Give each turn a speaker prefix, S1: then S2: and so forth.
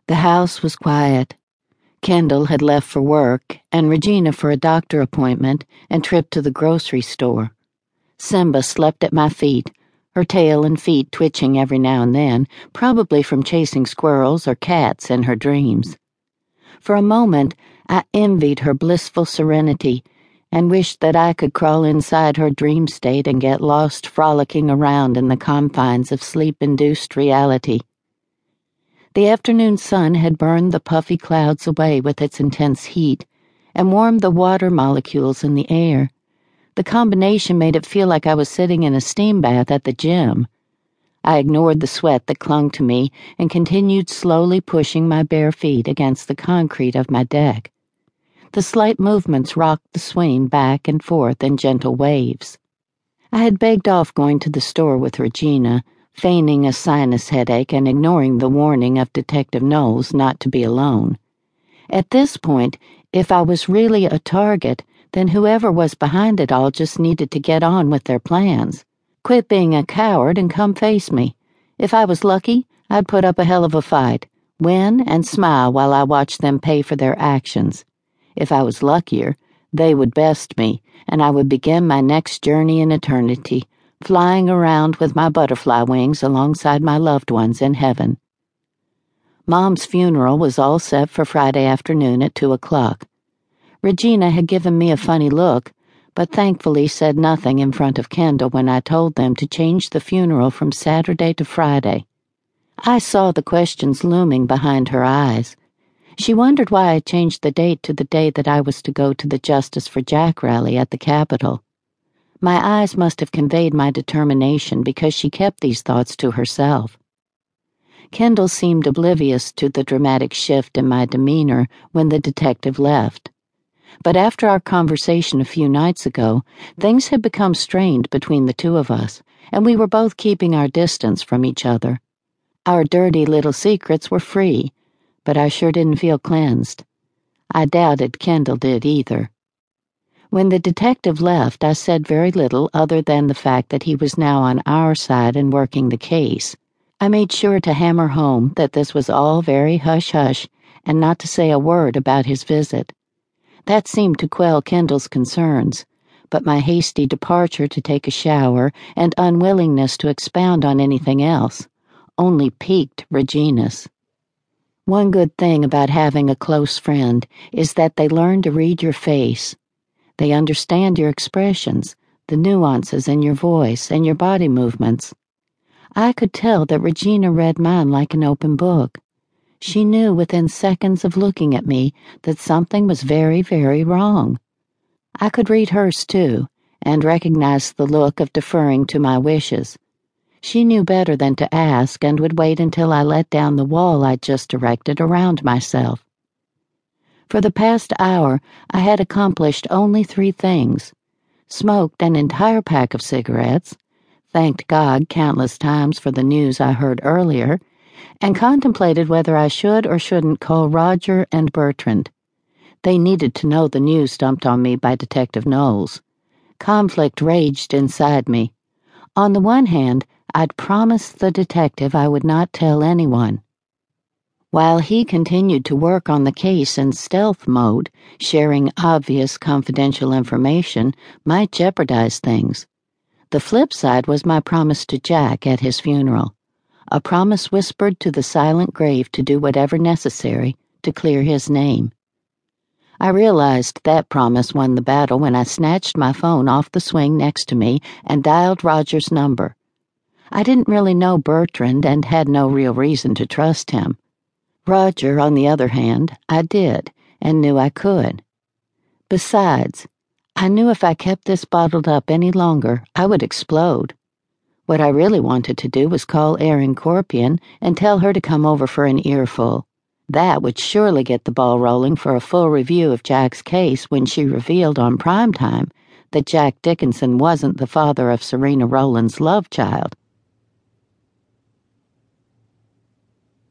S1: The house was quiet. Kendall had left for work, and Regina for a doctor appointment and trip to the grocery store. Simba slept at my feet, her tail and feet twitching every now and then, probably from chasing squirrels or cats in her dreams. For a moment, I envied her blissful serenity and wished that I could crawl inside her dream state and get lost frolicking around in the confines of sleep-induced reality. The afternoon sun had burned the puffy clouds away with its intense heat and warmed the water molecules in the air. The combination made it feel like I was sitting in a steam bath at the gym. I ignored the sweat that clung to me and continued slowly pushing my bare feet against the concrete of my deck. The slight movements rocked the swing back and forth in gentle waves. I had begged off going to the store with Regina, feigning a sinus headache and ignoring the warning of Detective Knowles not to be alone. At this point, if I was really a target, then whoever was behind it all just needed to get on with their plans. Quit being a coward and come face me. If I was lucky, I'd put up a hell of a fight, win, and smile while I watched them pay for their actions. If I was luckier, they would best me, and I would begin my next journey in eternity, flying around with my butterfly wings alongside my loved ones in heaven. Mom's funeral was all set for Friday afternoon at 2:00. Regina had given me a funny look, but thankfully said nothing in front of Kendall when I told them to change the funeral from Saturday to Friday. I saw the questions looming behind her eyes. She wondered why I changed the date to the day that I was to go to the Justice for Jack rally at the Capitol. My eyes must have conveyed my determination because she kept these thoughts to herself. Kendall seemed oblivious to the dramatic shift in my demeanor when the detective left. But after our conversation a few nights ago, things had become strained between the two of us, and we were both keeping our distance from each other. Our dirty little secrets were free, but I sure didn't feel cleansed. I doubted Kendall did either. When the detective left, I said very little other than the fact that he was now on our side and working the case. I made sure to hammer home that this was all very hush-hush and not to say a word about his visit. That seemed to quell Kendall's concerns, but my hasty departure to take a shower and unwillingness to expound on anything else only piqued Regina's. One good thing about having a close friend is that they learn to read your face. They understand your expressions, the nuances in your voice, and your body movements. I could tell that Regina read mine like an open book. She knew within seconds of looking at me that something was very, very wrong. I could read hers too, and recognize the look of deferring to my wishes. She knew better than to ask and would wait until I let down the wall I'd just erected around myself. For the past hour, I had accomplished only 3 things: smoked an entire pack of cigarettes, thanked God countless times for the news I heard earlier, and contemplated whether I should or shouldn't call Roger and Bertrand. They needed to know the news dumped on me by Detective Knowles. Conflict raged inside me. On the one hand, I'd promised the detective I would not tell anyone. While he continued to work on the case in stealth mode, sharing obvious confidential information might jeopardize things. The flip side was my promise to Jack at his funeral, a promise whispered to the silent grave to do whatever necessary to clear his name. I realized that promise won the battle when I snatched my phone off the swing next to me and dialed Roger's number. I didn't really know Bertrand and had no real reason to trust him. Roger, on the other hand, I did, and knew I could. Besides, I knew if I kept this bottled up any longer, I would explode. What I really wanted to do was call Erin Corpian and tell her to come over for an earful. That would surely get the ball rolling for a full review of Jack's case when she revealed on primetime that Jack Dickinson wasn't the father of Serena Rowland's love child.